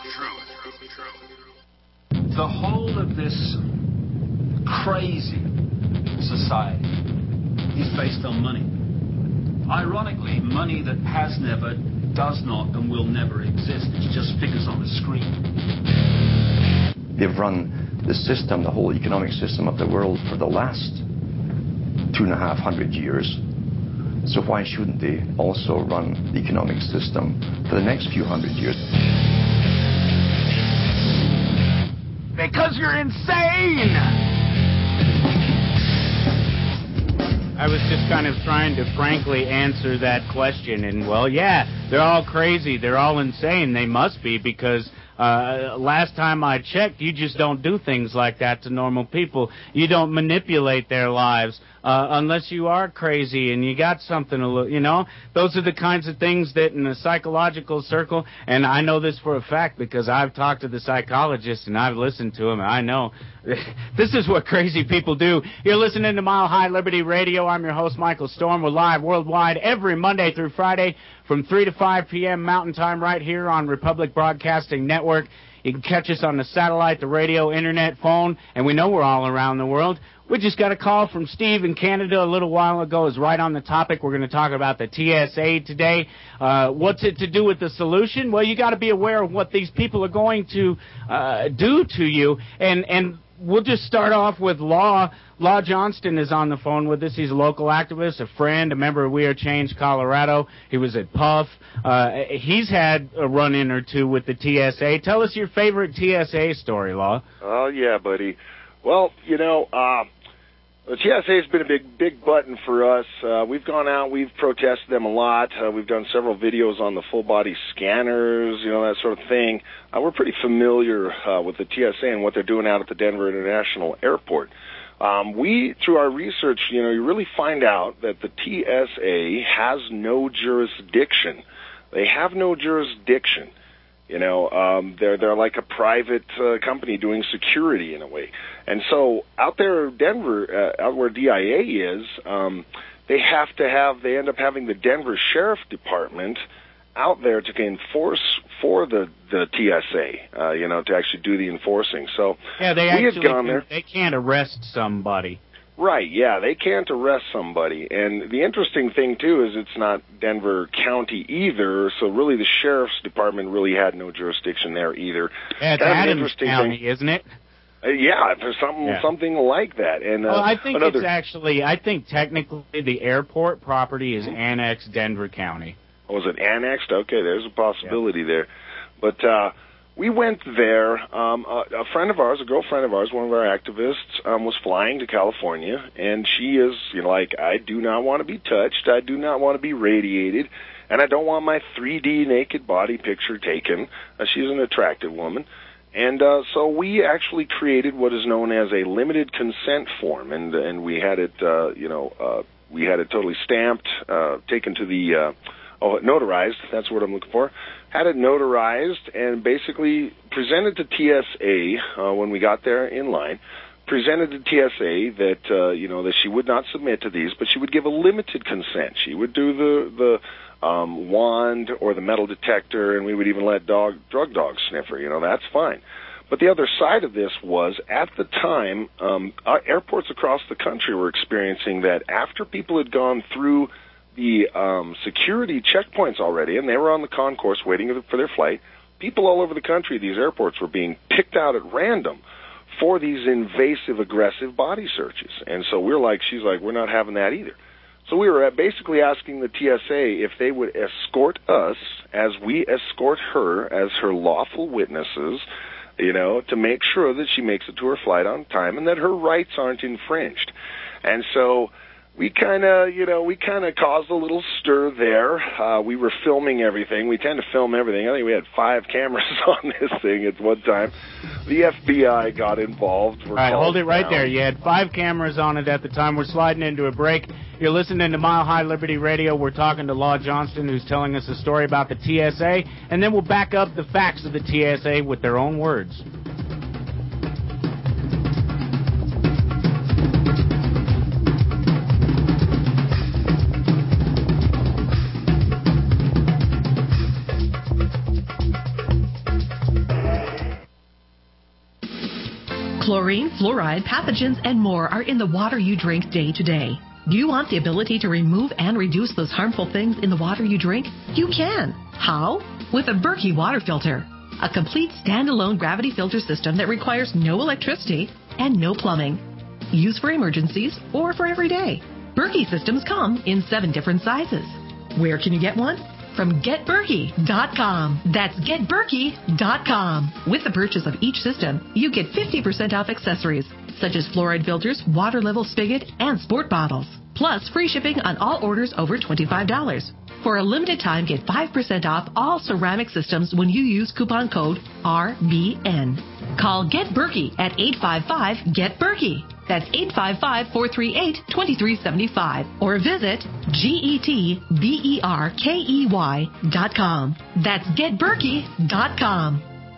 The whole of this crazy society is based on money. Ironically, money that has never, does not, and will never exist. It's just figures on a screen. They've run the system, the whole economic system of the world for the last 250 years. So why shouldn't they also run the economic system for the next few hundred years? Because you're insane! I was just kind of trying to frankly answer that question, and well, yeah, they're all crazy, they're all insane, they must be, because last time I checked, you just don't do things like that to normal people. You don't manipulate their lives unless you are crazy and you got something to look, you know. Those are the kinds of things that in a psychological circle, and I know this for a fact because I've talked to the psychologists and I've listened to them, and I know this is what crazy people do. You're listening to Mile High Liberty Radio. I'm your host, Michael Storm. We're live worldwide every Monday through Friday from 3 to 5 p.m. Mountain Time right here on Republic Broadcasting Network. You can catch us on the satellite, the radio, internet, phone, and we know we're all around the world. We just got a call from Steve in Canada a little while ago. It's right on the topic. We're going to talk about the TSA today. What's it to do with the solution? Well, you got to be aware of what these people are going to do to you. And we'll just start off with Law. Law Johnston is on the phone with us. He's a local activist, a friend, a member of We Are Change Colorado. He was at Puff. He's had a run-in or two with the TSA. Tell us your favorite TSA story, Law. Oh, yeah, buddy. Well, you know, the TSA has been a big button for us. We've gone out, we've protested them a lot. We've done several videos on the full-body scanners, you know, that sort of thing. We're pretty familiar with the TSA and what they're doing out at the Denver International Airport. We, through our research, you know, you really find out that the TSA has no jurisdiction. They have no jurisdiction. You know, they're like a private company doing security in a way. And so out there in Denver, out where DIA is, they end up having the Denver Sheriff Department out there to enforce for the TSA, you know, to actually do the enforcing. So yeah, they can't arrest somebody. Right, yeah, they can't arrest somebody. And the interesting thing, too, is it's not Denver County either, so really the Sheriff's Department really had no jurisdiction there either. Yeah, it's Adams County, isn't it? Yeah, there's something like that. And well, I think I think technically the airport property is annexed Denver County. Was it annexed? Okay, there's a possibility there. But we went there. A friend of ours, a girlfriend of ours, one of our activists, was flying to California, and she is, you know, like, I do not want to be touched. I do not want to be radiated, and I don't want my 3D naked body picture taken. She's an attractive woman. And so we actually created what is known as a limited consent form, and we had it, we had it totally stamped, taken to the notarized, that's what I'm looking for, had it notarized and basically presented to TSA when we got there in line, presented to TSA that, you know, that she would not submit to these, but she would give a limited consent. She would do the wand or the metal detector, and we would even let drug dogs sniff her, you know, that's fine. But the other side of this was, at the time, airports across the country were experiencing that after people had gone through the security checkpoints already, and they were on the concourse waiting for their flight, people all over the country, these airports, were being picked out at random for these invasive, aggressive body searches. And so she's like, we're not having that either. So we were basically asking the TSA if they would escort us as we escort her as her lawful witnesses, you know, to make sure that she makes it to her flight on time and that her rights aren't infringed. And so we kind of caused a little stir there. We were filming everything. We tend to film everything. I think we had 5 cameras on this thing at one time. The FBI got involved. All right, hold it right there. You had 5 cameras on it at the time. We're sliding into a break. You're listening to Mile High Liberty Radio. We're talking to Law Johnston, who's telling us a story about the TSA, and then we'll back up the facts of the TSA with their own words. Chlorine, fluoride, pathogens, and more are in the water you drink day to day. Do you want the ability to remove and reduce those harmful things in the water you drink? You can. How? With a Berkey water filter. A complete standalone gravity filter system that requires no electricity and no plumbing. Used for emergencies or for every day. Berkey systems come in 7 different sizes. Where can you get one? From GetBerkey.com. That's GetBerkey.com. With the purchase of each system, you get 50% off accessories, such as fluoride filters, water level spigot, and sport bottles. Plus, free shipping on all orders over $25. For a limited time, get 5% off all ceramic systems when you use coupon code RBN. Call Get Berkey at 855-GET-BERKEY. That's 855-438-2375. Or visit GetBerkey.com. That's GetBerkey.com.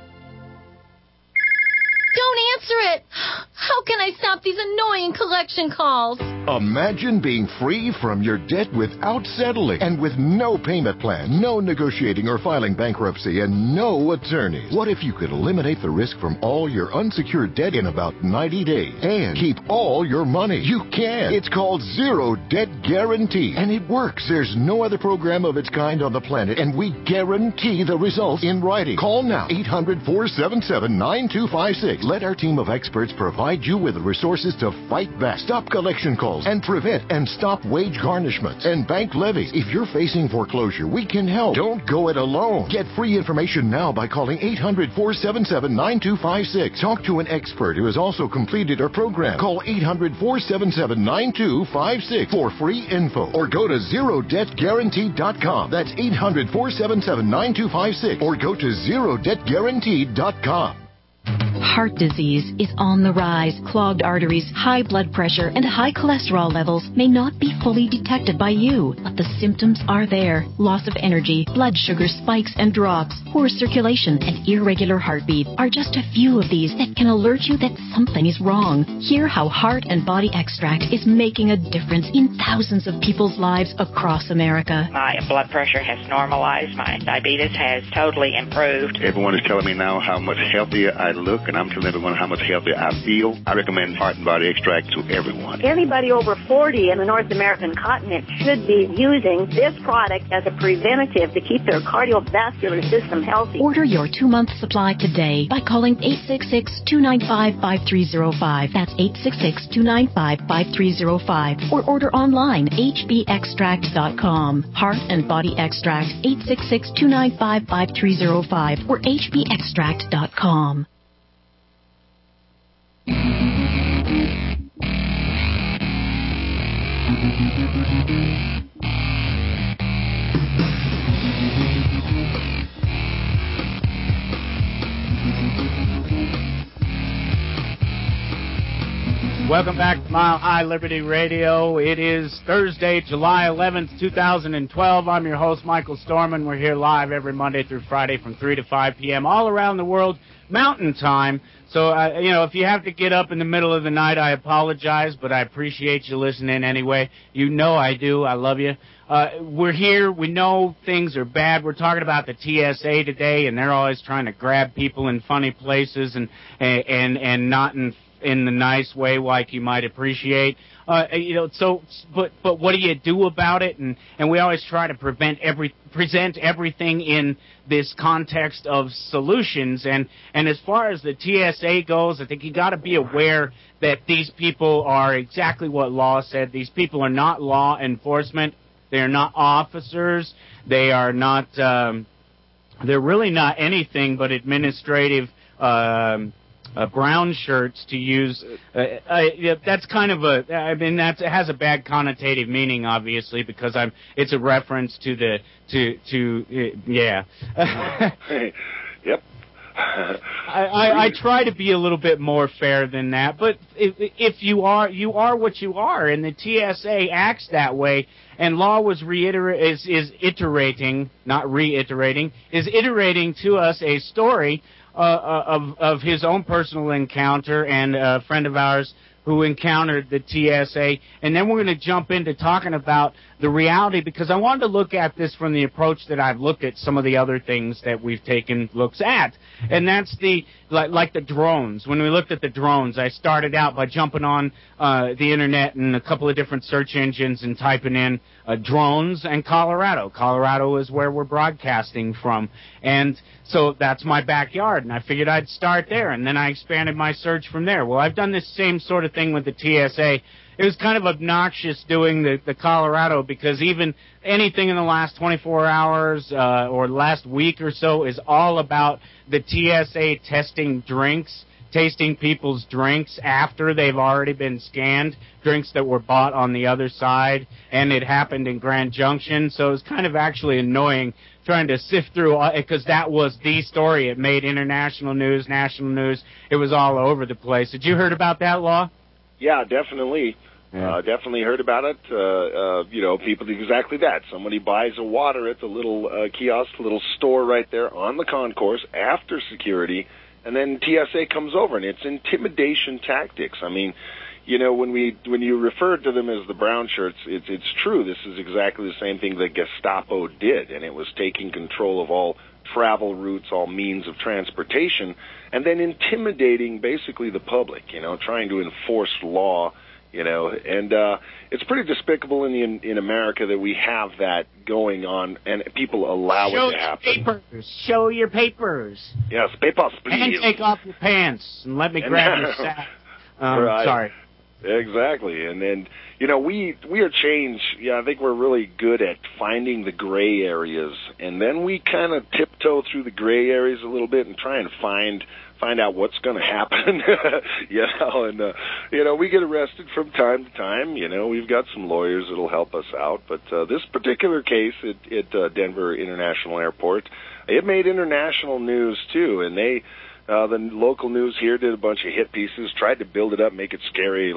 Don't answer it. How can I stop these annoying collection calls? Imagine being free from your debt without settling and with no payment plan, no negotiating or filing bankruptcy, and no attorneys. What if you could eliminate the risk from all your unsecured debt in about 90 days and keep all your money? You can. It's called Zero Debt Guarantee, and it works. There's no other program of its kind on the planet, and we guarantee the results in writing. Call now, 800-477-9256. Let our team of experts provide you with the resources to fight back, stop collection calls, and prevent and stop wage garnishments and bank levies. If you're facing foreclosure, we can help. Don't go it alone. Get free information now by calling 800-477-9256. Talk to an expert who has also completed our program. Call 800-477-9256 for free info, or go to ZeroDebtGuarantee.com. That's 800-477-9256, or go to ZeroDebtGuarantee.com. Heart disease is on the rise. Clogged arteries, high blood pressure, and high cholesterol levels may not be fully detected by you, but the symptoms are there. Loss of energy, blood sugar spikes and drops, poor circulation, and irregular heartbeat are just a few of these that can alert you that something is wrong. Hear how Heart and Body Extract is making a difference in thousands of people's lives across America. My blood pressure has normalized. My diabetes has totally improved. Everyone is telling me now how much healthier I look, and I'm telling everyone how much healthier I feel. I recommend Heart and Body Extract to everyone. Anybody over 40 in the North American continent should be using this product as a preventative to keep their cardiovascular system healthy. Order your 2-month supply today by calling 866-295-5305. That's 866-295-5305. Or order online, hbextract.com. Heart and Body Extract, 866-295-5305 or hbextract.com. Welcome back to Mile High Liberty Radio. It is Thursday, July 11th, 2012. I'm your host, Michael Storman. We're here live every Monday through Friday from 3 to 5 p.m. all around the world, Mountain Time. So, if you have to get up in the middle of the night, I apologize, but I appreciate you listening anyway. You know I do. I love you. We're here. We know things are bad. We're talking about the TSA today, and they're always trying to grab people in funny places and not in the nice way like you might appreciate. But what do you do about it? And we always try to present everything in this context of solutions. And as far as the TSA goes, I think you got to be aware that these people are exactly what law said. These people are not law enforcement. They are not officers. They are not. They're really not anything but administrative. Brown shirts, to use. That's kind of it has a bad connotative meaning, obviously, because it's a reference to yeah. Yep. I try to be a little bit more fair than that, but if you are what you are, and the TSA acts that way, and law was iterating to us a story of his own personal encounter, and a friend of ours who encountered the TSA, and then we're going to jump into talking about the reality, because I wanted to look at this from the approach that I've looked at some of the other things that we've taken looks at, and that's the like the drones. When we looked at the drones, I started out by jumping on the internet and a couple of different search engines and typing in drones and Colorado. Colorado is where we're broadcasting from, and so that's my backyard, and I figured I'd start there, and then I expanded my search from there. Well, I've done this same sort of thing with the TSA. It was kind of obnoxious doing the Colorado, because even anything in the last 24 hours or last week or so is all about the TSA testing drinks, tasting people's drinks after they've already been scanned, drinks that were bought on the other side, and it happened in Grand Junction. So it was kind of actually annoying trying to sift through, because that was the story. It made international news, national news. It was all over the place. Did you heard about that, Law? Yeah, definitely. Yeah. Definitely heard about it. People do exactly that. Somebody buys a water at the little kiosk, little store right there on the concourse after security, and then TSA comes over, and it's intimidation tactics. I mean, when you referred to them as the brown shirts, it's true. This is exactly the same thing that Gestapo did, and it was taking control of all travel routes, all means of transportation, and then intimidating basically the public, trying to enforce law, and it's pretty despicable in America that we have that going on and people allow it to happen. Show your papers. Yes, papers, please. And take off your pants and let me grab your sack. Right. Sorry. Exactly, and we are changed. Yeah, I think we're really good at finding the gray areas, and then we kind of tiptoe through the gray areas a little bit and try and find out what's going to happen. And we get arrested from time to time. We've got some lawyers that'll help us out, but this particular case at Denver International Airport, it made international news too, and the local news here did a bunch of hit pieces, tried to build it up, make it scary,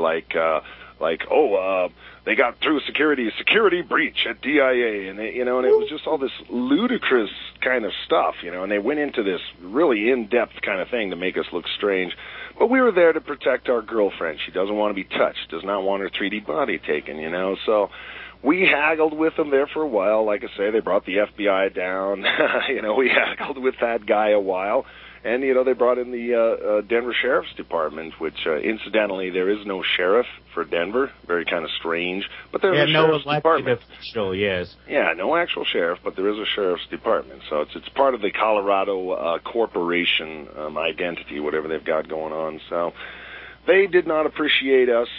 they got through security breach at DIA, and it was just all this ludicrous kind of stuff, and they went into this really in-depth kind of thing to make us look strange. But we were there to protect our girlfriend. She doesn't want to be touched, does not want her 3D body taken, so we haggled with them there for a while. Like I say, they brought the FBI down. We haggled with that guy a while. And, they brought in the Denver Sheriff's Department, which, incidentally, there is no sheriff for Denver. Very kind of strange. But there's a Sheriff's Department. Official, yes. Yeah, no actual sheriff, but there is a Sheriff's Department. So it's part of the Colorado corporation identity, whatever they've got going on. So they did not appreciate us,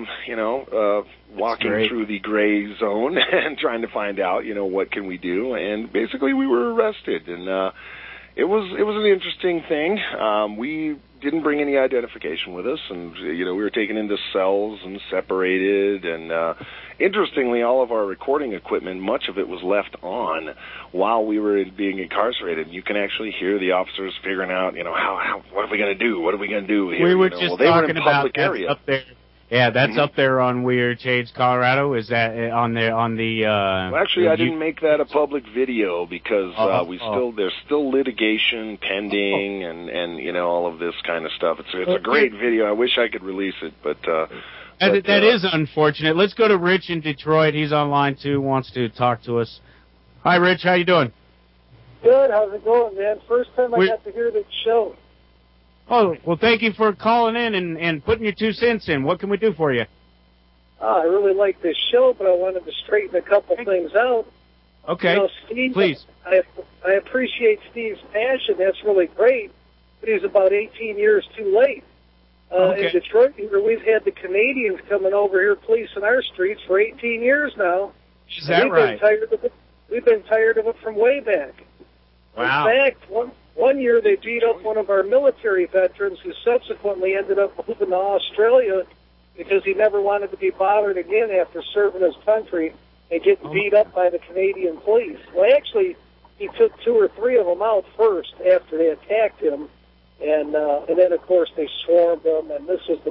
walking through the gray zone and trying to find out, what can we do. And basically we were arrested, and It was an interesting thing. We didn't bring any identification with us, and we were taken into cells and separated. And interestingly, all of our recording equipment, much of it was left on while we were being incarcerated. You can actually hear the officers figuring out, how what are we going to do? What are we going to do here? We were just talking about area. Up there. Yeah, that's up there on Weird Shades, Colorado. Is that on the? Well, actually, I didn't make that a public video because there's still litigation pending and all of this kind of stuff. It's a great video. I wish I could release it, but that is unfortunate. Let's go to Rich in Detroit. He's online too. Wants to talk to us. Hi, Rich. How you doing? Good. How's it going, man? First time I got to hear the show. Oh, well, thank you for calling in and putting your 2 cents in. What can we do for you? I really like this show, but I wanted to straighten a couple things out. Okay, Steve, please. I appreciate Steve's passion. That's really great, but he's about 18 years too late. In Detroit, we've had the Canadians coming over here policing our streets for 18 years now. Is that right? We've been tired of it from way back. Wow. In fact, one year they beat up one of our military veterans who subsequently ended up moving to Australia because he never wanted to be bothered again after serving his country and getting beat up by the Canadian police. Well, actually, he took 2 or 3 of them out first after they attacked him, and then, of course, they swarmed him, and this was the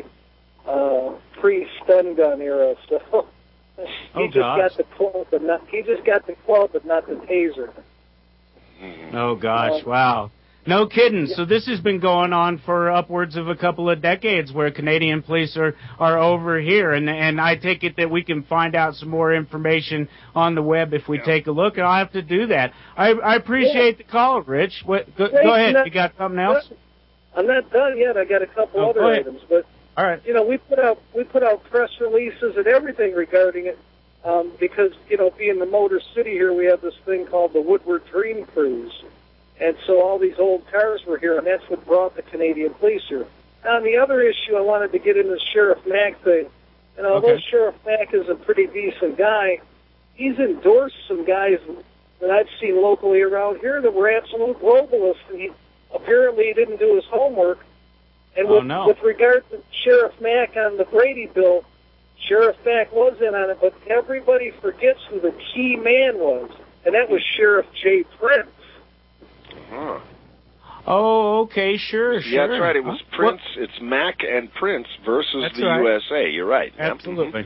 pre-stun gun era, so he just got the club, but not the taser. Oh, gosh, wow. No kidding. So this has been going on for upwards of a couple of decades where Canadian police are over here. And I take it that we can find out some more information on the web if we take a look, and I'll have to do that. I appreciate the call, Rich. Go ahead. You got something else? I'm not done yet. I got a couple other items. But, all right. We put out press releases and everything regarding it because, being the Motor City here, we have this thing called the Woodward Dream Cruise. And so all these old cars were here, and that's what brought the Canadian police here. Now, the other issue I wanted to get into the Sheriff Mack thing. And although Sheriff Mack is a pretty decent guy, he's endorsed some guys that I've seen locally around here that were absolute globalists, and he apparently didn't do his homework. And with regard to Sheriff Mack on the Brady bill, Sheriff Mack was in on it, but everybody forgets who the key man was, and that was Sheriff Jay Prince. Huh. Oh, okay, sure. Yeah, that's right. It was Prince. It's Mack and Prince versus the USA. You're right. Absolutely.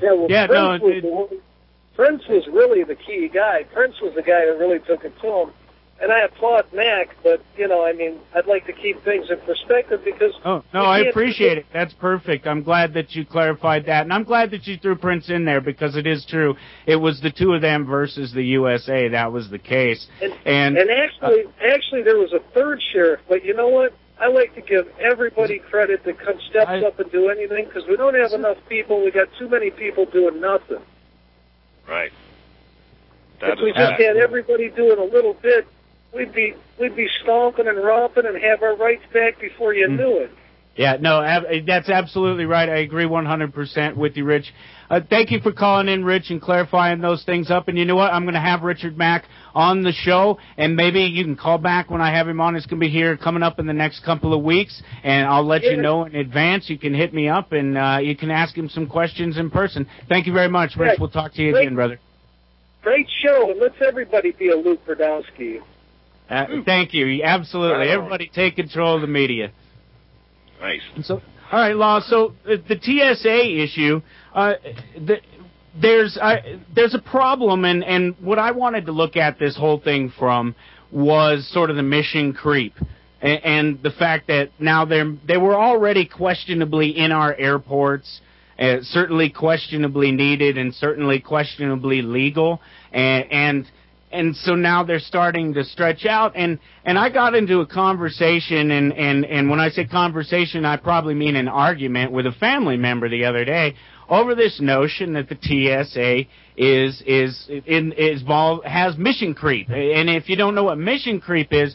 Prince was really the key guy. Prince was the guy that really took it to him. And I applaud Mack, but, I'd like to keep things in perspective because... Oh, no, I appreciate it. That's perfect. I'm glad that you clarified that. And I'm glad that you threw Prince in there because it is true. It was the two of them versus the USA. That was the case. And actually, there was a third sheriff. But you know what? I like to give everybody credit that steps up and do anything because we don't have enough people. We got too many people doing nothing. Right. If we just had everybody doing a little bit, we'd be stomping and romping and have our rights back before you knew it. Yeah, no, that's absolutely right. I agree 100% with you, Rich. Thank you for calling in, Rich, and clarifying those things up. And you know what? I'm going to have Richard Mack on the show, and maybe you can call back when I have him on. It's going to be here coming up in the next couple of weeks, and I'll let you know in advance. You can hit me up, and you can ask him some questions in person. Thank you very much, Rich. We'll talk to you again, brother. Great show, and let's everybody be a Luke Brodowski. Thank you. Absolutely. Everybody take control of the media. Nice. So, all right, Law. So the TSA issue, there's a problem, and what I wanted to look at this whole thing from was sort of the mission creep, and the fact that now they were already questionably in our airports, certainly questionably needed, and certainly questionably legal, and so now they're starting to stretch out, and I got into a conversation, and when I say conversation, I probably mean an argument with a family member the other day over this notion that the TSA has mission creep, and if you don't know what mission creep is,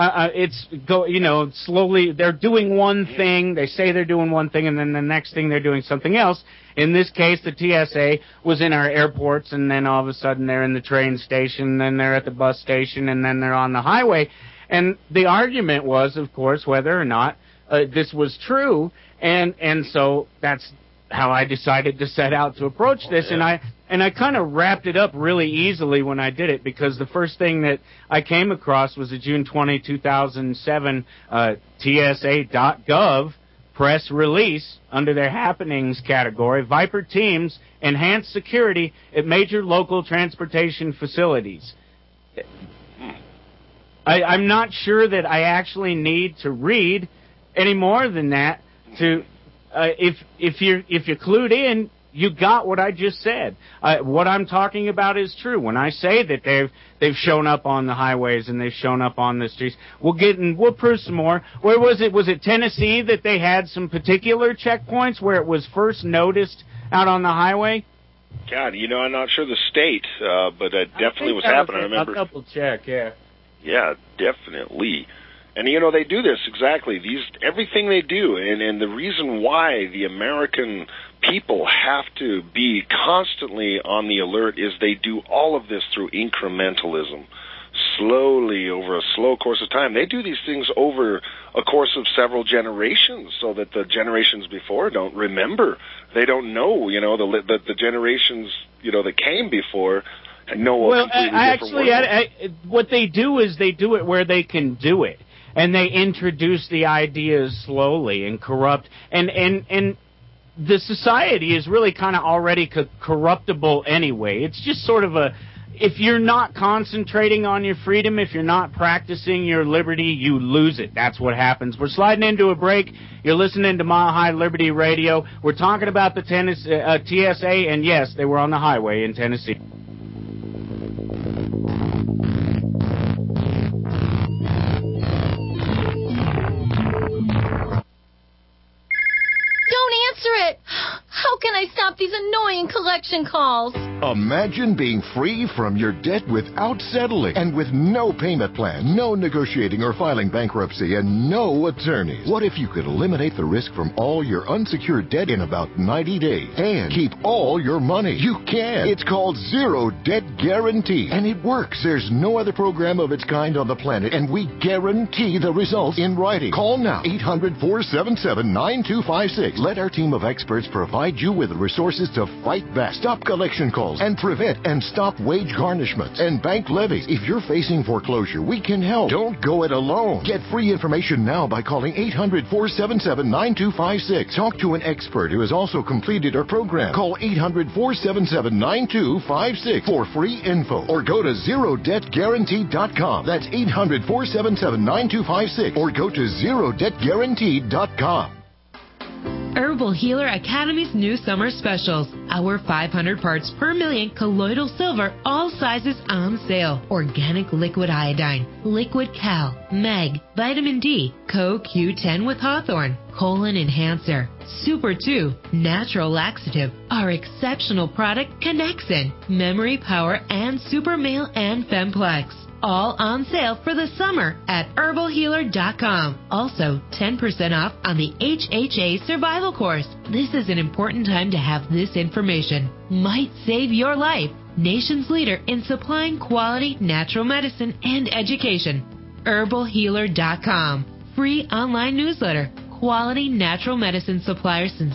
slowly they're doing one thing, they say they're doing one thing, and then the next thing they're doing something else. In this case, the TSA was in our airports, and then all of a sudden they're in the train station, and then they're at the bus station, and then they're on the highway. And the argument was, of course, whether or not this was true, and so that's how I decided to set out to approach this, and I kind of wrapped it up really easily when I did it, because the first thing that I came across was a June 20, 2007 TSA.gov press release under their happenings category. Viper teams enhance security at major local transportation facilities. I'm not sure that I actually need to read any more than that to if you're clued in, you got what I just said. What I'm talking about is true. When I say that they've shown up on the highways and they've shown up on the streets, we'll prove some more. Where was it? Was it Tennessee that they had some particular checkpoints where it was first noticed out on the highway? God, I'm not sure the state, but it definitely was happening. I remember. I'll double check. Yeah. Yeah, definitely. And, they do this exactly. Everything they do, and the reason why the American people have to be constantly on the alert is they do all of this through incrementalism, slowly, over a slow course of time. They do these things over a course of several generations so that the generations before don't remember. They don't know, the generations, that came before know a completely different world. What they do is they do it where they can do it. And they introduce the ideas slowly and corrupt. And the society is really kind of already corruptible anyway. It's just sort of if you're not concentrating on your freedom, if you're not practicing your liberty, you lose it. That's what happens. We're sliding into a break. You're listening to Mile High Liberty Radio. We're talking about the TSA, and yes, they were on the highway in Tennessee. Don't answer it! How can I stop these annoying collection calls? Imagine being free from your debt without settling and with no payment plan, no negotiating or filing bankruptcy, and no attorneys. What if you could eliminate the risk from all your unsecured debt in about 90 days and keep all your money? You can. It's called Zero Debt Guarantee, and it works. There's no other program of its kind on the planet, and we guarantee the results in writing. Call now, 800-477-9256. Let our team of experts provide you with the resources to fight back, stop collection calls, and prevent and stop wage garnishments and bank levies. If you're facing foreclosure, we can help. Don't go it alone. Get free information now by calling 800-477-9256. Talk to an expert who has also completed our program. Call 800-477-9256 for free info, or go to ZeroDebtGuarantee.com. That's 800-477-9256, or go to ZeroDebtGuarantee.com. Herbal Healer Academy's new summer specials. Our 500 parts per million colloidal silver, all sizes on sale. Organic liquid iodine, liquid cal, meg, vitamin D, CoQ10 with hawthorn, colon enhancer, Super 2, natural laxative, our exceptional product Connexin, memory power, and super male and femplex. All on sale for the summer at herbalhealer.com. Also, 10% off on the HHA survival course. This is an important time to have this information. Might save your life. Nation's leader in supplying quality natural medicine and education. herbalhealer.com. Free online newsletter. Quality natural medicine supplier since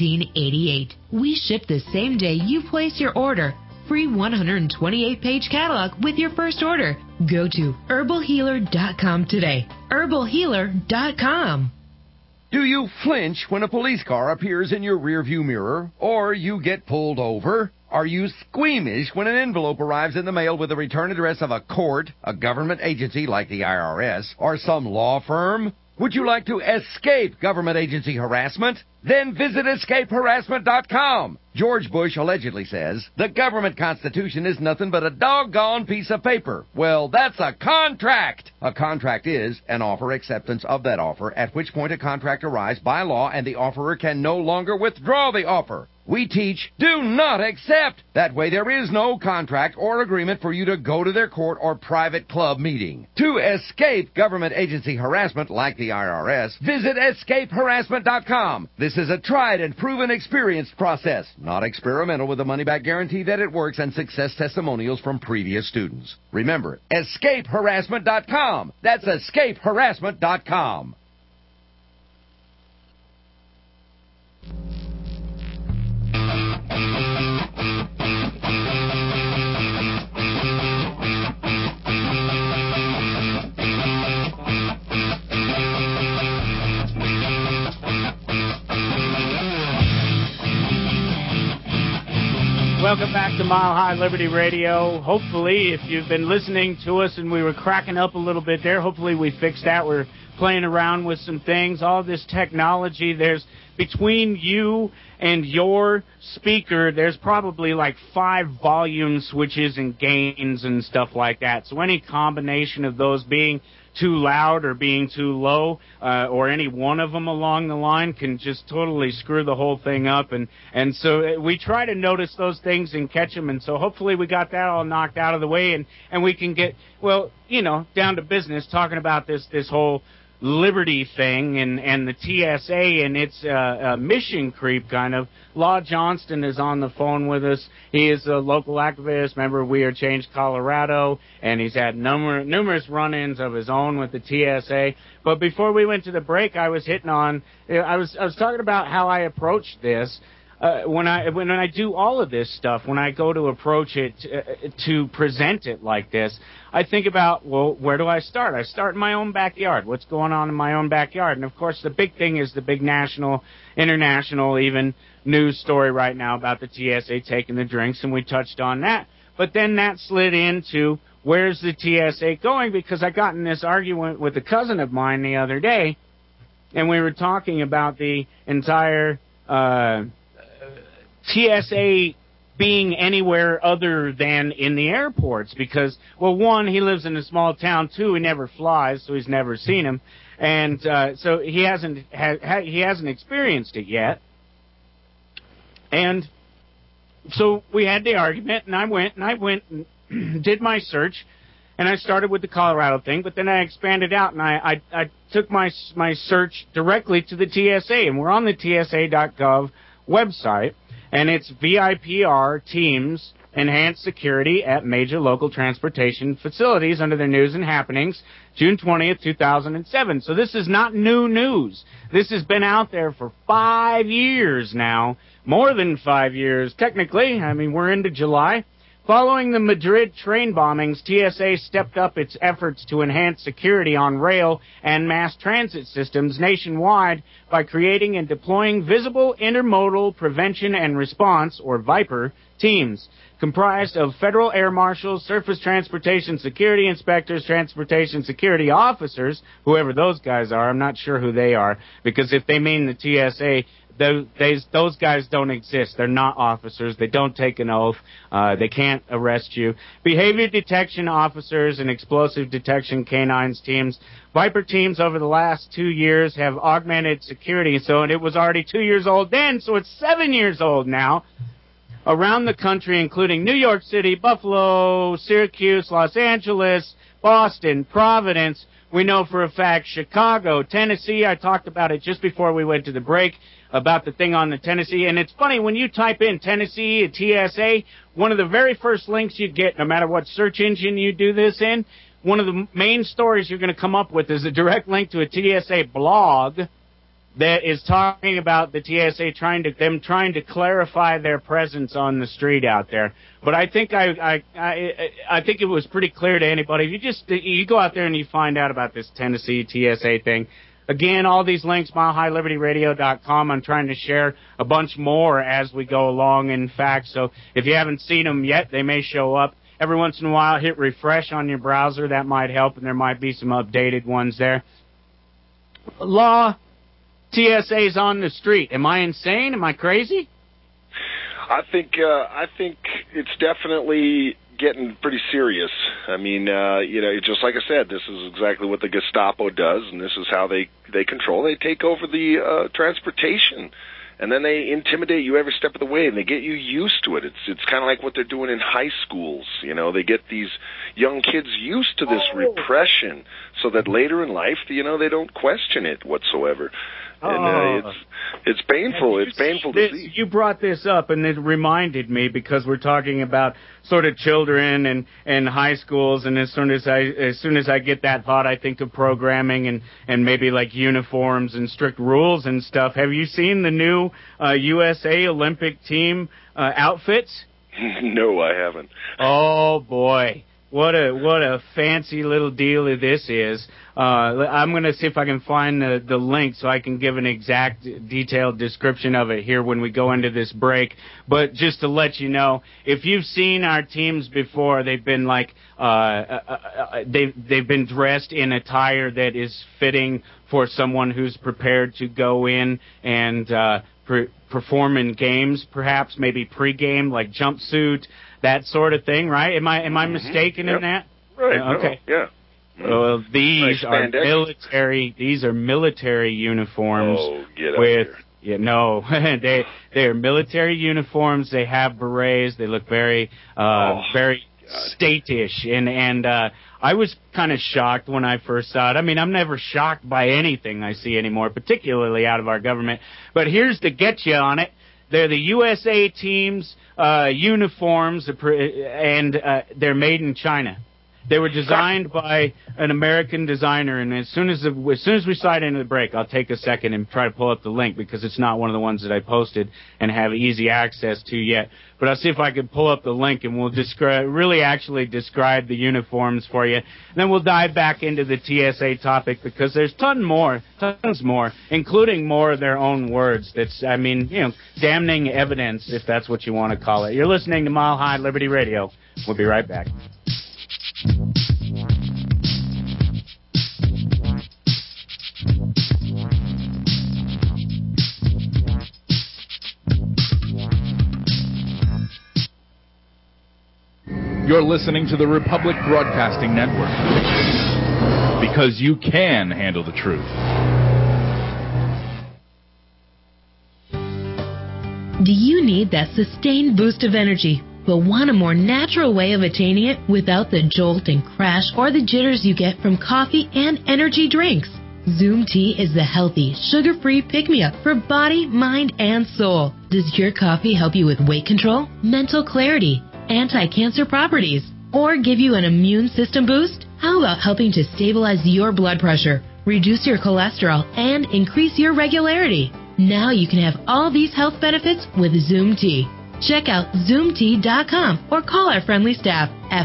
1988. We ship the same day you place your order. Free 128-page catalog with your first order. Go to herbalhealer.com today. herbalhealer.com. Do you flinch when a police car appears in your rearview mirror, or you get pulled over? Are you squeamish when an envelope arrives in the mail with the return address of a court, a government agency like the IRS, or some law firm? Would you like to escape government agency harassment? Then visit escapeharassment.com. George Bush allegedly says, the government constitution is nothing but a doggone piece of paper. Well, that's a contract. A contract is an offer acceptance of that offer, at which point a contract arrives by law and the offerer can no longer withdraw the offer. We teach, do not accept. That way there is no contract or agreement for you to go to their court or private club meeting. To escape government agency harassment like the IRS, visit escapeharassment.com. This is a tried and proven experienced process, not experimental, with a money-back guarantee that it works and success testimonials from previous students. Remember, escapeharassment.com. That's escapeharassment.com. Welcome back to Mile High Liberty Radio. Hopefully, if you've been listening to us and we were cracking up a little bit there, hopefully we fixed that. We're playing around with some things. All this technology, there's between you and your speaker, there's probably like 5 volume switches and gains and stuff like that. So any combination of those being too loud or being too low, or any one of them along the line can just totally screw the whole thing up. And so we try to notice those things and catch them. And so hopefully we got that all knocked out of the way, and we can get, well, you know, down to business, talking about this whole liberty thing and the TSA and its mission creep kind of. Law Johnston is on the phone with us. He is a local activist, member of We Are Change Colorado, and he's had numerous run-ins of his own with the TSA. But before we went to the break, I was talking about how I approach this. When I do all of this stuff, when I go to approach it, to present it like this, I think about, well, where do I start? I start in my own backyard. What's going on in my own backyard? And, of course, the big thing is the big national, international, even news story right now about the TSA taking the drinks, and we touched on that. but then that slid into where's the TSA going? Because I got in this argument with a cousin of mine the other day, and we were talking about the entire TSA being anywhere other than in the airports. Because, well, one, he lives in a small town. Two, he never flies, so he's never seen him, and so he hasn't experienced it yet. And so we had the argument, and I went and did my search, and I started with the Colorado thing, but then I expanded out, and I took my search directly to the TSA, and we're on the TSA.gov website, and it's VIPR Teams Enhanced Security at Major Local Transportation Facilities under their news and happenings, June 20th, 2007. So this is not new news. This has been out there for 5 years now, more than 5 years, technically. I mean, we're into July. Following the Madrid train bombings, TSA stepped up its efforts to enhance security on rail and mass transit systems nationwide by creating and deploying Visible Intermodal Prevention and Response, or VIPR, teams, comprised of federal air marshals, surface transportation security inspectors, transportation security officers, whoever those guys are. I'm not sure who they are, because if they mean the TSA, those guys don't exist. They're not officers. They don't take an oath. They can't arrest you. Behavior detection officers and explosive detection canines teams. VIPR teams over the last 2 years have augmented security. So, and it was already 2 years old then, so it's 7 years old now. Around the country, including New York City, Buffalo, Syracuse, Los Angeles, Boston, Providence. We know for a fact Chicago, Tennessee. I talked about it just before we went to the break, about the thing on the Tennessee. And it's funny, when you type in Tennessee, TSA, one of the very first links you get, no matter what search engine you do this in, one of the main stories you're going to come up with is a direct link to a TSA blog that is talking about the TSA trying to clarify their presence on the street out there. But I think I think it was pretty clear to anybody. You go out there and you find out about this Tennessee TSA thing. Again, all these links, MileHighLibertyRadio.com. I'm trying to share a bunch more as we go along, in fact. So if you haven't seen them yet, they may show up. Every once in a while, hit refresh on your browser. That might help, and there might be some updated ones there. TSA's on the street. Am I insane? Am I crazy? I think it's definitely getting pretty serious. I mean, just like I said, this is exactly what the Gestapo does, and this is how they control. They take over the transportation, and then they intimidate you every step of the way, and they get you used to it. It's kind of like what they're doing in high schools. They get these young kids used to this repression, so that later in life, they don't question it whatsoever. And it's painful. It's painful to see. You brought this up, and it reminded me, because we're talking about sort of children and high schools, and as soon as I get that thought, I think of programming and maybe like uniforms and strict rules and stuff. Have you seen the new USA Olympic team outfits? No, I haven't. Oh boy. What a fancy little deal this is. I'm going to see if I can find the link so I can give an exact detailed description of it here when we go into this break. But just to let you know, if you've seen our teams before, they've been like they've been dressed in attire that is fitting for someone who's prepared to go in and perform in games, perhaps maybe pregame, like jumpsuit, that sort of thing, right? Am I mistaken in that? Right. Okay. No, yeah. Well, these are military. These are military uniforms. Oh, get out with. Here. Yeah, no, they are military uniforms. They have berets. They look very very statish, and I was kind of shocked when I first saw it. I mean, I'm never shocked by anything I see anymore, particularly out of our government. But here's the get you on it. They're the USA team's uniforms, and they're made in China. They were designed by an American designer, and as soon as we slide into the break, I'll take a second and try to pull up the link, because it's not one of the ones that I posted and have easy access to yet. But I'll see if I can pull up the link, and we'll really actually describe the uniforms for you. And then we'll dive back into the TSA topic, because there's tons more, including more of their own words. That's, damning evidence, if that's what you want to call it. You're listening to Mile High Liberty Radio. We'll be right back. You're listening to the Republic Broadcasting Network, because you can handle the truth. Do you need that sustained boost of energy, but want a more natural way of attaining it without the jolt and crash or the jitters you get from coffee and energy drinks? Zoom Tea is the healthy, sugar-free pick-me-up for body, mind, and soul. Does your coffee help you with weight control, mental clarity, anti-cancer properties, or give you an immune system boost? How about helping to stabilize your blood pressure, reduce your cholesterol, and increase your regularity? Now you can have all these health benefits with Zoom Tea. Check out ZoomTea.com or call our friendly staff at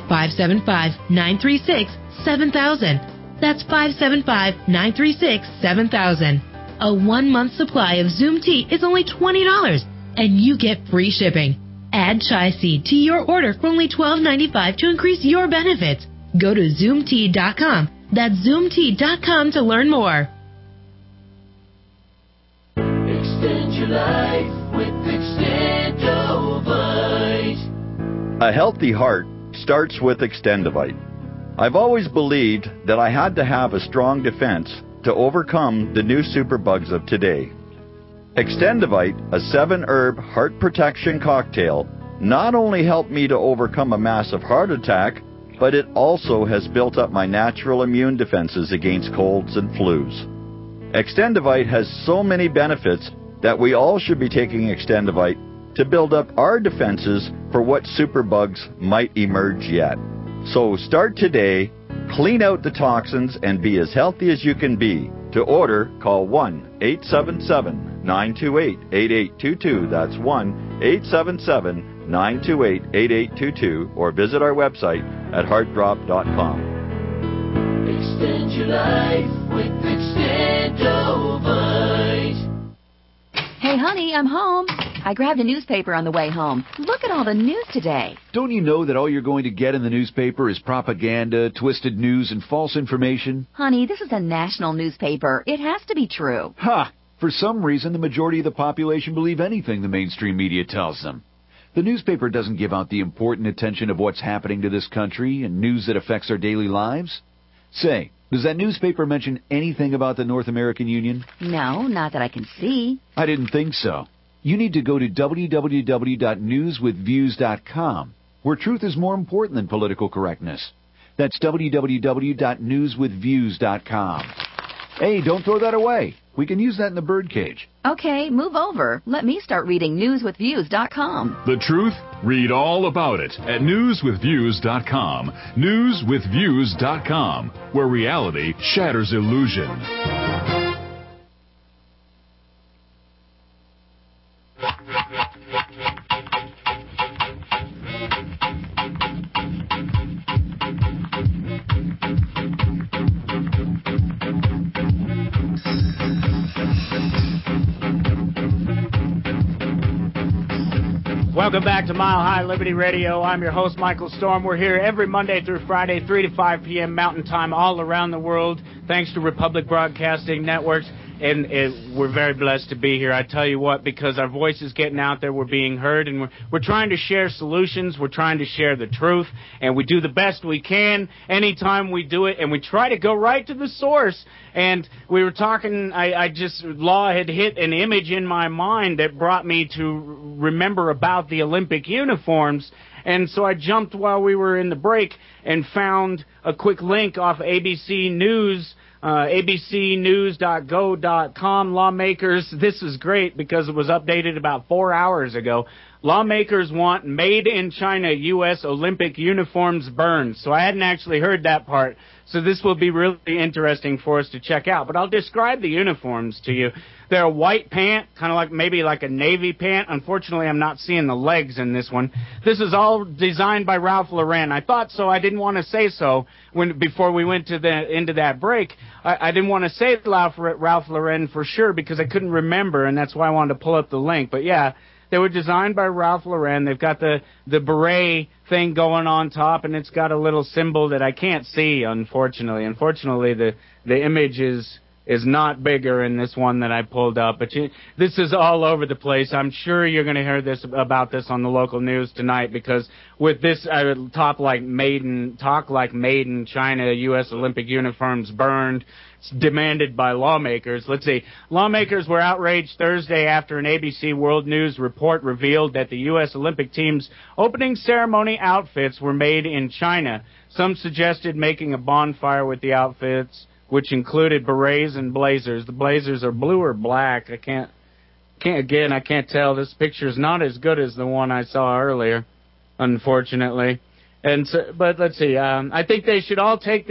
575-936-7000. That's 575-936-7000. A 1-month supply of Zoom Tea is only $20, and you get free shipping. Add chai seed to your order for only $12.95 to increase your benefits. Go to ZoomTea.com. That's ZoomTea.com to learn more. Extend your life with Extendovite. A healthy heart starts with Extendovite. I've always believed that I had to have a strong defense to overcome the new superbugs of today. Extendovite, a 7-herb heart protection cocktail, not only helped me to overcome a massive heart attack, but it also has built up my natural immune defenses against colds and flus. Extendovite has so many benefits that we all should be taking Extendovite to build up our defenses for what superbugs might emerge yet. So start today, clean out the toxins, and be as healthy as you can be. To order, call 1-877-928-8822. That's 1-877-928-8822. Or visit our website at heartdrop.com. Extend your life with Extendovite. Hey, honey, I'm home. I grabbed a newspaper on the way home. Look at all the news today. Don't you know that all you're going to get in the newspaper is propaganda, twisted news, and false information? Honey, this is a national newspaper. It has to be true. Ha! For some reason, the majority of the population believe anything the mainstream media tells them. The newspaper doesn't give out the important attention of what's happening to this country and news that affects our daily lives. Say, does that newspaper mention anything about the North American Union? No, not that I can see. I didn't think so. You need to go to www.newswithviews.com, where truth is more important than political correctness. That's www.newswithviews.com. Hey, don't throw that away. We can use that in the birdcage. Okay, move over. Let me start reading newswithviews.com. The truth? Read all about it at newswithviews.com. Newswithviews.com, where reality shatters illusion. Welcome back to Mile High Liberty Radio. I'm your host, Michael Storm. We're here every Monday through Friday, 3 to 5 p.m. Mountain Time all around the world, thanks to Republic Broadcasting Networks. And we're very blessed to be here. I tell you what, because our voice is getting out there, we're being heard, and we're trying to share solutions. We're trying to share the truth, and we do the best we can anytime we do it, and we try to go right to the source. And we were talking, Law had hit an image in my mind that brought me to remember about the Olympic uniforms. And so I jumped while we were in the break and found a quick link off ABC News, abcnews.go.com. Lawmakers, this is great because it was updated about 4 hours ago. Lawmakers want made in China U.S. Olympic uniforms burned. So I hadn't actually heard that part. So this will be really interesting for us to check out. But I'll describe the uniforms to you. They're a white pant, kind of like maybe like a navy pant. Unfortunately, I'm not seeing the legs in this one. This is all designed by Ralph Lauren. I thought so. I didn't want to say so before we went into that break. I didn't want to say Ralph Lauren for sure because I couldn't remember, and that's why I wanted to pull up the link. But yeah, They were designed by Ralph Lauren. They've got the beret thing going on top, and it's got a little symbol that I can't see, unfortunately. Unfortunately, the image is not bigger in this one that I pulled up. But this is all over the place. I'm sure you're going to hear about this on the local news tonight, because with this talk like made in China, U.S. Olympic uniforms burned, demanded by lawmakers. Let's see. Lawmakers were outraged Thursday after an ABC World News report revealed that the U.S. Olympic team's opening ceremony outfits were made in China. Some suggested making a bonfire with the outfits, which included berets and blazers. The blazers are blue or black. I can't tell. This picture is not as good as the one I saw earlier, unfortunately. And so, but let's see. I think they should all take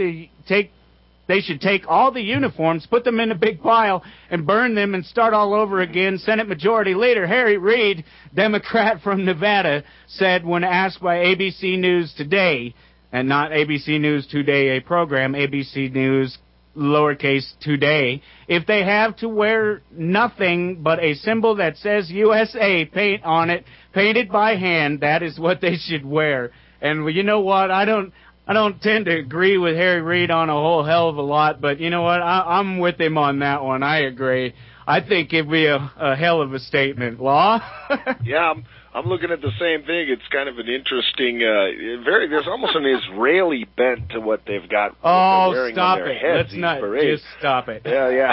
all the uniforms, put them in a big pile, and burn them and start all over again. Senate Majority Leader Harry Reid, Democrat from Nevada, said when asked by ABC News Today, and not ABC News Today, a program, ABC News lowercase today, if they have to wear nothing but a symbol that says USA paint on it, painted by hand, that is what they should wear. And you know what? I don't tend to agree with Harry Reid on a whole hell of a lot, but you know what? I'm with him on that one. I agree. I think it'd be a hell of a statement. Law? Yeah, I'm looking at the same thing. It's kind of an interesting, there's almost an Israeli bent to what they've got. Wearing stop on their it. Heads, Let's not berets. just stop it.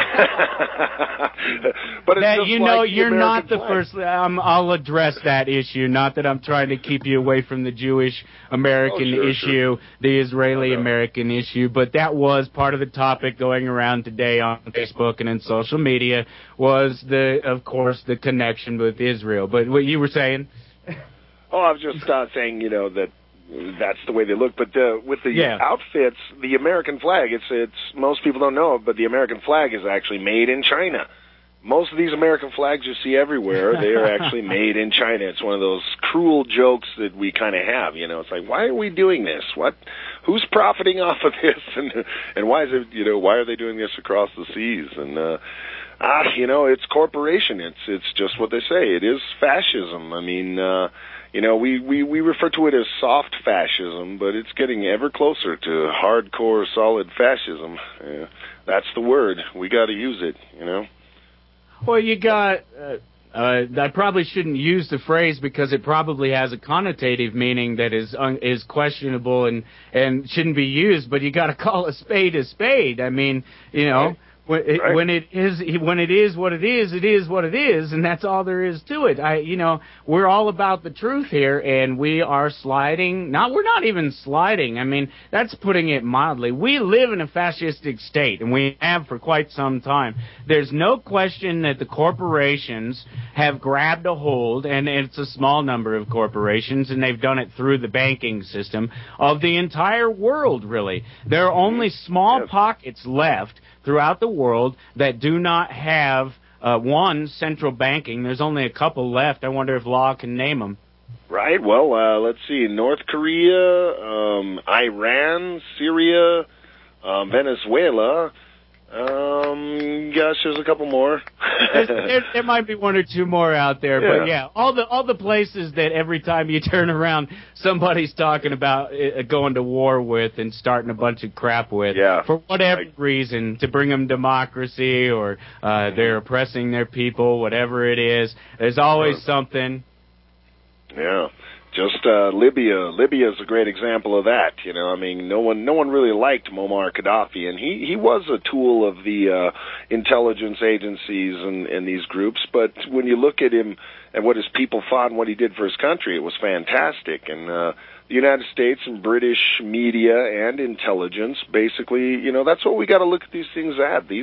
Yeah. But it's just you're not the flag. first. I'll address that issue. Not that I'm trying to keep you away from the Jewish American issue, the Israeli American issue, but that was part of the topic going around today on Facebook and in social media, was of course, the connection with Israel. But what you were saying? Oh, I was just saying, that that's the way they look. But with the outfits, the American flag, it's most people don't know it, but the American flag is actually made in China. Most of these American flags you see everywhere, they are actually made in China. It's one of those cruel jokes that we kind of have. It's like, why are we doing this? Who's profiting off of this? And why is it? Why are they doing this across the seas? And it's corporation. It's just what they say. It is fascism. I mean, we refer to it as soft fascism, but it's getting ever closer to hardcore, solid fascism. That's the word. We got to use it. Well, you got. I probably shouldn't use the phrase because it probably has a connotative meaning that is questionable and shouldn't be used. But you got to call a spade a spade. I mean, Right. When it is what it is what it is, and that's all there is to it. We're all about the truth here, and we are sliding. We're not even sliding. I mean, that's putting it mildly. We live in a fascistic state, and we have for quite some time. There's no question that the corporations have grabbed a hold, and it's a small number of corporations, and they've done it through the banking system of the entire world, really. There are only small pockets left throughout the world that do not have one central banking. There's only a couple left. I wonder if Law can name them. Right. Well, let's see. North Korea, Iran, Syria, Venezuela. Gosh, there's a couple more. there might be one or two more out there, but yeah, all the places that every time you turn around, somebody's talking about going to war with and starting a bunch of crap with, for whatever reason, to bring them democracy or they're oppressing their people, whatever it is. There's always something. Yeah. Just Libya. Libya is a great example of that. I mean, no one really liked Muammar Gaddafi, and he was a tool of the intelligence agencies and these groups. But when you look at him and what his people fought and what he did for his country, it was fantastic. And the United States and British media and intelligence, basically, that's what we got to look at these things at. This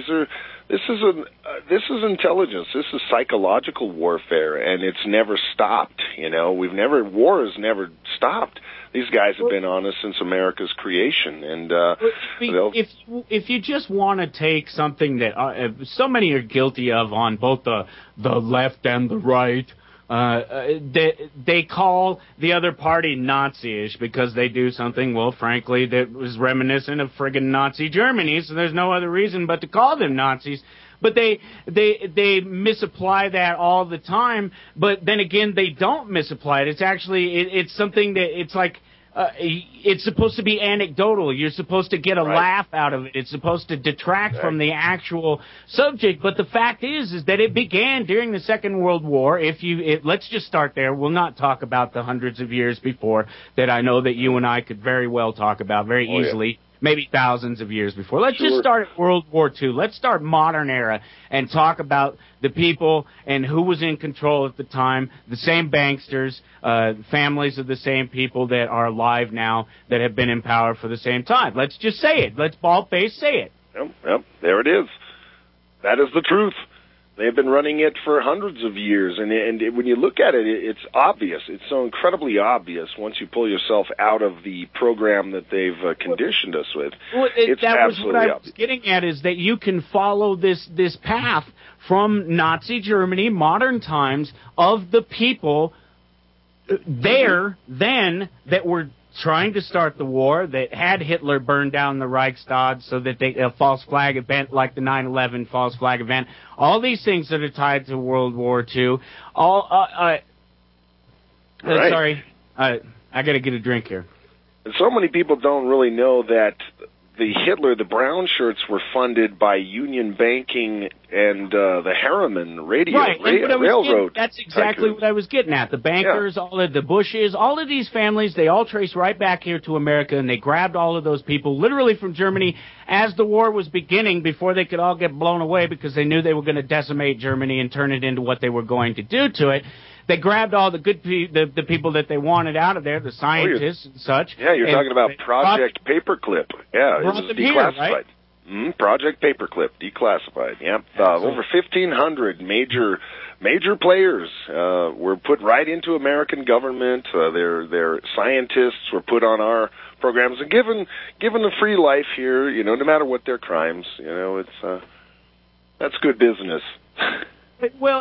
is intelligence. This is psychological warfare, and it's never stopped. War has never stopped. These guys have been on us since America's creation, and if you just want to take something that so many are guilty of on both the left and the right. They call the other party Nazi-ish because they do something, well, frankly, that was reminiscent of friggin' Nazi Germany, so there's no other reason but to call them Nazis. but they misapply that all the time. But then again, they don't misapply it. It's actually it's something that it's like. It's supposed to be anecdotal. You're supposed to get a laugh out of it. It's supposed to detract from the actual subject. But the fact is that it began during the Second World War. Let's just start there. We'll not talk about the hundreds of years before that I know that you and I could very well talk about very easily. Yeah. Maybe thousands of years before. Let's just start at World War II. Let's start modern era and talk about the people and who was in control at the time, the same banksters, families of the same people that are alive now that have been in power for the same time. Let's just say it. Let's bald-faced say it. Yep, there it is. That is the truth. They've been running it for hundreds of years, and when you look at it, it's obvious. It's so incredibly obvious once you pull yourself out of the program that they've conditioned us with. Well, it's that was absolutely what I was getting at, is that you can follow this path from Nazi Germany, modern times, of the people there then that were trying to start the war, that had Hitler burn down the Reichstag so that a false flag event like the 9/11 false flag event, all these things that are tied to World War II. Sorry, I got to get a drink here. And so many people don't really know that the brown shirts were funded by Union Banking and the Harriman Railroad. That's exactly what I was getting at. The bankers, all of the Bushes, all of these families, they all trace right back here to America, and they grabbed all of those people literally from Germany as the war was beginning, before they could all get blown away because they knew they were going to decimate Germany and turn it into what they were going to do to it. They grabbed all the good the people that they wanted out of there, the scientists and such. Yeah, you're talking about Project Paperclip. Yeah, it was declassified. Here, right? Project Paperclip, declassified. Yep. Over 1,500 major players were put right into American government. Their scientists were put on our programs and given a free life here. You know, no matter what their crimes. You know, that's good business. Well,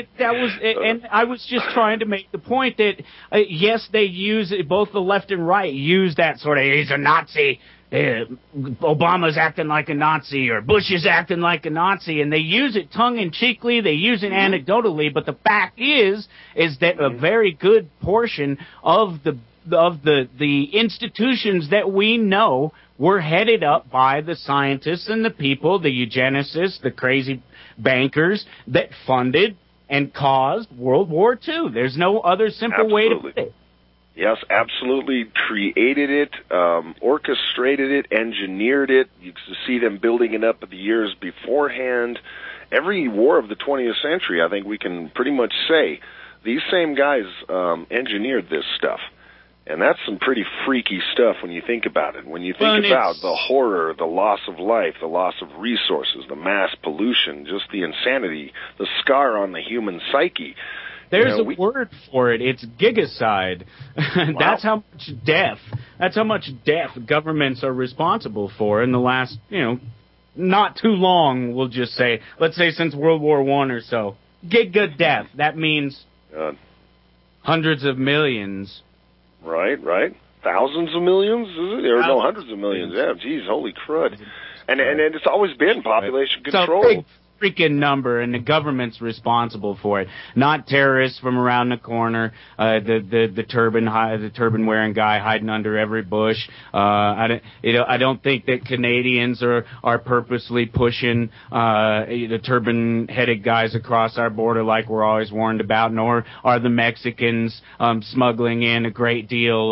I was just trying to make the point that yes, they use both the left and right use that sort of, he's a Nazi, Obama's acting like a Nazi, or Bush is acting like a Nazi, and they use it tongue-in-cheekly, they use it anecdotally, but the fact is that a very good portion of the institutions that we know were headed up by the scientists and the people, the eugenicists, the crazy bankers that funded and caused World War II. There's no other simple way to put it. Yes, absolutely. Created it, orchestrated it, engineered it. You can see them building it up the years beforehand. Every war of the 20th century, I think we can pretty much say, these same guys engineered this stuff. And that's some pretty freaky stuff when you think about it. When you think about the horror, the loss of life, the loss of resources, the mass pollution, just the insanity, the scar on the human psyche. There's a word for it. It's gigacide. Wow. That's how much death governments are responsible for in the last, not too long, we'll just say. Let's say since World War I or so. Giga death. That means hundreds of millions. Right. Thousands of millions, is it? Or no, hundreds of millions. Yeah, geez, holy crud. And it's always been population control. It's a big freaking number, and the government's responsible for it. Not terrorists from around the corner, the turban wearing guy hiding under every bush. I don't think that Canadians are purposely pushing the turban headed guys across our border like we're always warned about, nor are the Mexicans smuggling in a great deal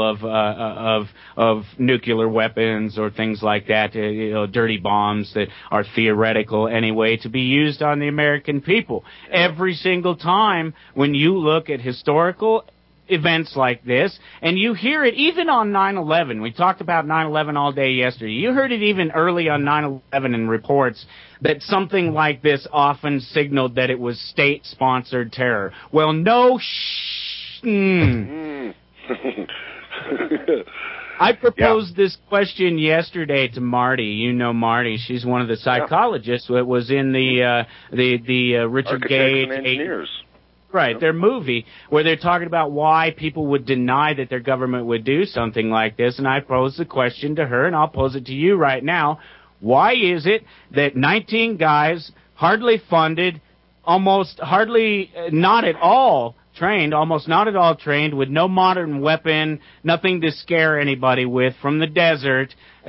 of nuclear weapons or things like that, dirty bombs that are theoretical anyway to be used on the American people. Every single time when you look at historical events like this, and you hear it even on 9/11. We talked about 9/11 all day yesterday. You heard it even early on 9/11 in reports that something like this often signaled that it was state-sponsored terror. Well, no I proposed this question yesterday to Marty. You know Marty. She's one of the psychologists that was in the Richard Gage Engineers. Right, their movie where they're talking about why people would deny that their government would do something like this. And I posed the question to her, and I'll pose it to you right now. Why is it that 19 guys hardly funded, almost hardly not at all trained, almost not at all trained, with no modern weapon, nothing to scare anybody with, from the desert,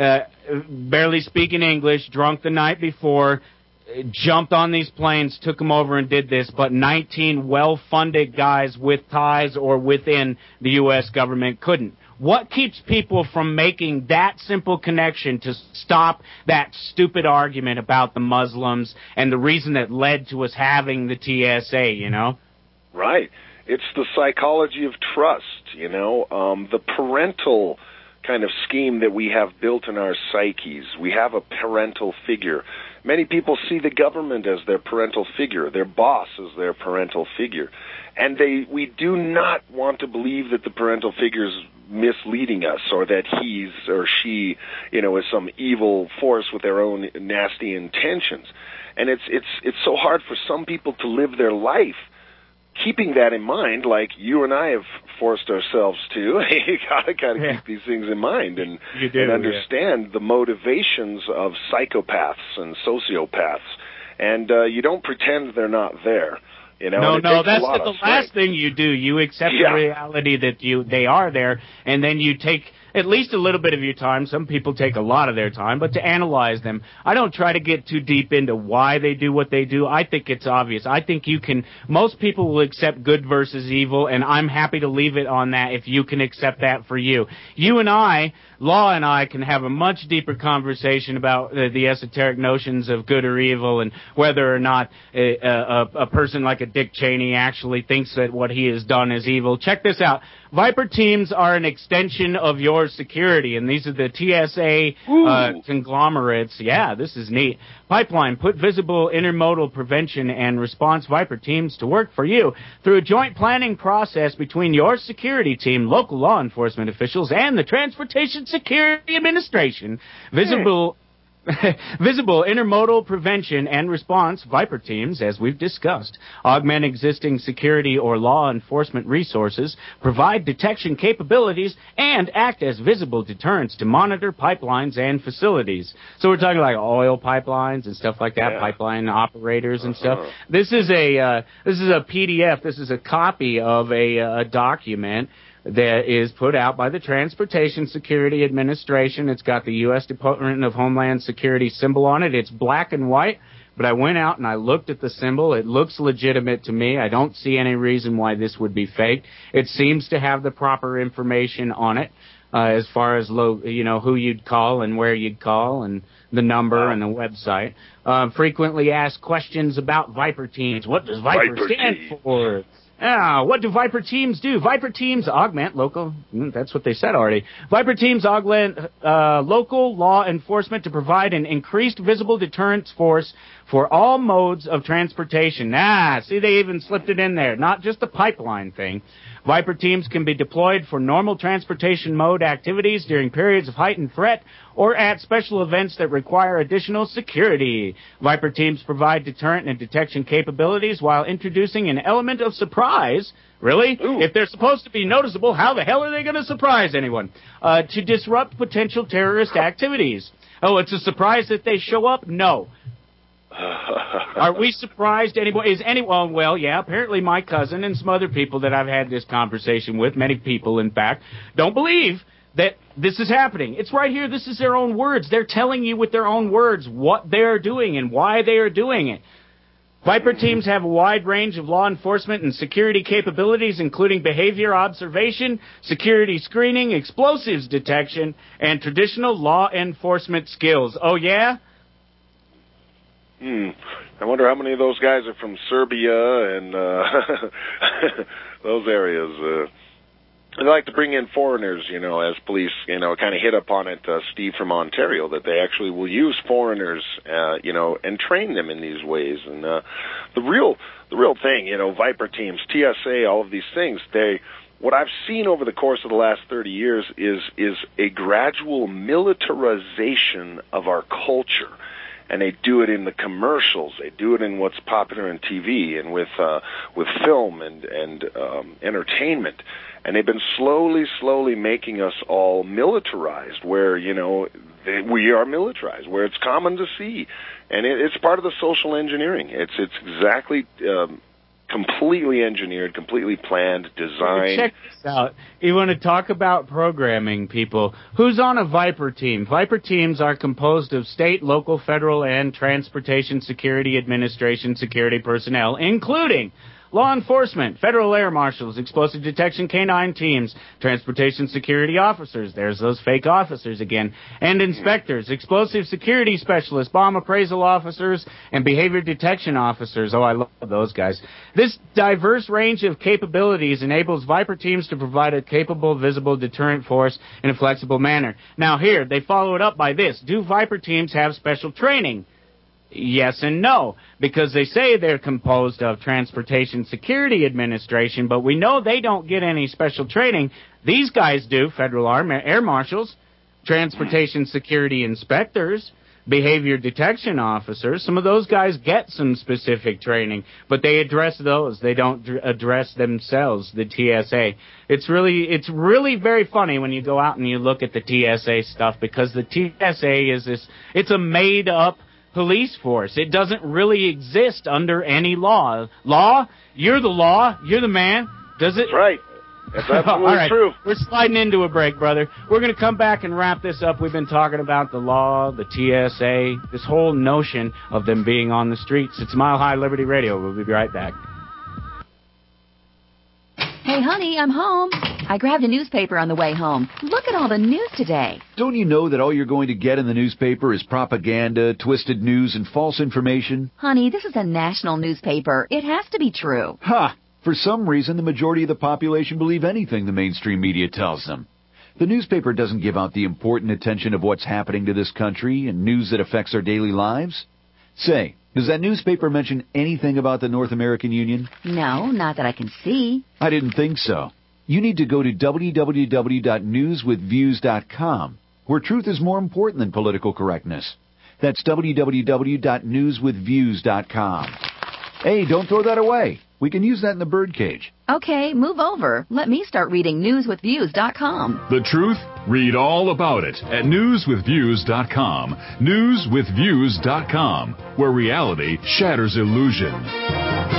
barely speaking English, drunk the night before, jumped on these planes, took them over and did this, but 19 well-funded guys with ties or within the U.S. government couldn't. What keeps people from making that simple connection to stop that stupid argument about the Muslims and the reason that led to us having the TSA, you know? Right. It's the psychology of trust, you know, the parental kind of scheme that we have built in our psyches. We have a parental figure. Many people see the government as their parental figure, their boss as their parental figure. And we do not want to believe that the parental figure is misleading us, or that he's or she, you know, is some evil force with their own nasty intentions. And it's so hard for some people to live their life keeping that in mind, like you and I have forced ourselves to. You gotta keep these things in mind and understand the motivations of psychopaths and sociopaths. And you don't pretend they're not there. You know, no, that's the last thing you do. You accept the reality that they are there, and then you take at least a little bit of your time. Some people take a lot of their time, but to analyze them. I don't try to get too deep into why they do what they do. I think it's obvious. I think most people will accept good versus evil, and I'm happy to leave it on that if you can accept that for you. You and I, Law and I, can have a much deeper conversation about the esoteric notions of good or evil and whether or not a person like a Dick Cheney actually thinks that what he has done is evil. Check this out. Viper teams are an extension of your security, and these are the TSA conglomerates. Yeah, this is neat. Pipeline put visible intermodal prevention and response Viper teams to work for you through a joint planning process between your security team, local law enforcement officials, and the Transportation Security Administration. Visible intermodal prevention and response Viper teams, as we've discussed, augment existing security or law enforcement resources, provide detection capabilities, and act as visible deterrents to monitor pipelines and facilities. So we're talking like oil pipelines and stuff like that, pipeline operators and stuff. This is a PDF. This is a copy of a document that is put out by the Transportation Security Administration. It's got the U.S. Department of Homeland Security symbol on it. It's black and white, but I went out and I looked at the symbol. It looks legitimate to me. I don't see any reason why this would be fake. It seems to have the proper information on it, as far as who you'd call and where you'd call and the number and the website. Frequently asked questions about Viper teams. What does Viper stand for? What do Viper teams do? Viper teams augment local... That's what they said already. Viper teams augment local law enforcement to provide an increased visible deterrence force for all modes of transportation. See, they even slipped it in there. Not just the pipeline thing. Viper teams can be deployed for normal transportation mode activities during periods of heightened threat or at special events that require additional security. Viper teams provide deterrent and detection capabilities while introducing an element of surprise. Really? Ooh. If they're supposed to be noticeable, how the hell are they going to surprise anyone? To disrupt potential terrorist activities. Oh, it's a surprise that they show up? No. Are we surprised? Well, yeah, apparently my cousin and some other people that I've had this conversation with, many people, in fact, don't believe that this is happening. It's right here. This is their own words. They're telling you with their own words what they're doing and why they are doing it. Viper teams have a wide range of law enforcement and security capabilities, including behavior observation, security screening, explosives detection, and traditional law enforcement skills. Oh, yeah? I wonder how many of those guys are from Serbia and those areas. They like to bring in foreigners, as police, kind of hit upon it, Steve from Ontario, that they actually will use foreigners, and train them in these ways. And the real thing, Viper teams, TSA, all of these things, what I've seen over the course of the last 30 years is a gradual militarization of our culture. and they do it in the commercials. They do it in what's popular in TV and with film and entertainment. And they've been slowly making us all militarized, where, you know, we are militarized, where it's common to see. And it's part of the social engineering. It's exactly completely engineered, completely planned, designed. Check this out. You want to talk about programming, people. Who's on a Viper team? Viper teams are composed of state, local, federal, and Transportation Security Administration security personnel, including law enforcement, federal air marshals, explosive detection canine teams, transportation security officers, there's those fake officers again, and inspectors, explosive security specialists, bomb appraisal officers, and behavior detection officers. Oh, I love those guys. This diverse range of capabilities enables Viper teams to provide a capable, visible deterrent force in a flexible manner. Now here, they follow it up by this. Do Viper teams have special training? Yes and no, because they say they're composed of Transportation Security Administration, but we know they don't get any special training. These guys do, federal air marshals, transportation security inspectors, behavior detection officers. Some of those guys get some specific training, but they address those. They don't address themselves, the TSA. It's really very funny when you go out and you look at the TSA stuff, because the TSA is it's a made-up police force. It doesn't really exist under any law. Law? You're the law. You're the man. Does it? That's right. That's absolutely All right. true. We're sliding into a break, brother. We're going to come back and wrap this up. We've been talking about the law, the TSA, this whole notion of them being on the streets. It's Mile High Liberty Radio. We'll be right back. Hey, honey, I'm home. I grabbed a newspaper on the way home. Look at all the news today. Don't you know that all you're going to get in the newspaper is propaganda, twisted news, and false information? Honey, this is a national newspaper. It has to be true. Ha! For some reason, the majority of the population believe anything the mainstream media tells them. The newspaper doesn't give out the important attention of what's happening to this country and news that affects our daily lives. Say, does that newspaper mention anything about the North American Union? No, not that I can see. I didn't think so. You need to go to www.newswithviews.com, where truth is more important than political correctness. That's www.newswithviews.com. Hey, don't throw that away. We can use that in the birdcage. Okay, move over. Let me start reading newswithviews.com. The truth? Read all about it at newswithviews.com. Newswithviews.com, where reality shatters illusion.